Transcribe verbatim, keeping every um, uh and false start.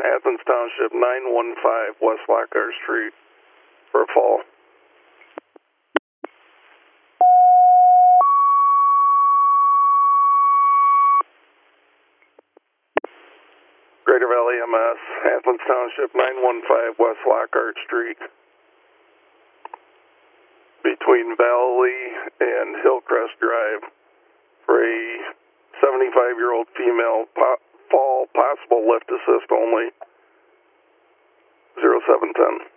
Athens Township, nine one five West Lockhart Street for a fall. Greater Valley M S, Athens Township, nine one five West Lockhart Street, between Valley and Hillcrest Drive, for a seventy-five-year-old female, po fall, possible lift assist only, zero seven ten.